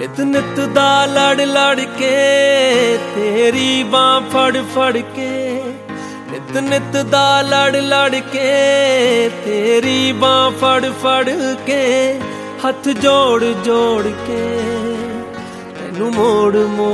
नित नित दा लड़ लड़ के तेरी बाँ फड़ फड़ के, नित नित दा लड़ लड़ के तेरी बाँ फड़ फड़ के, हथ जोड़ जोड़ के तेनू मोड़ मोड़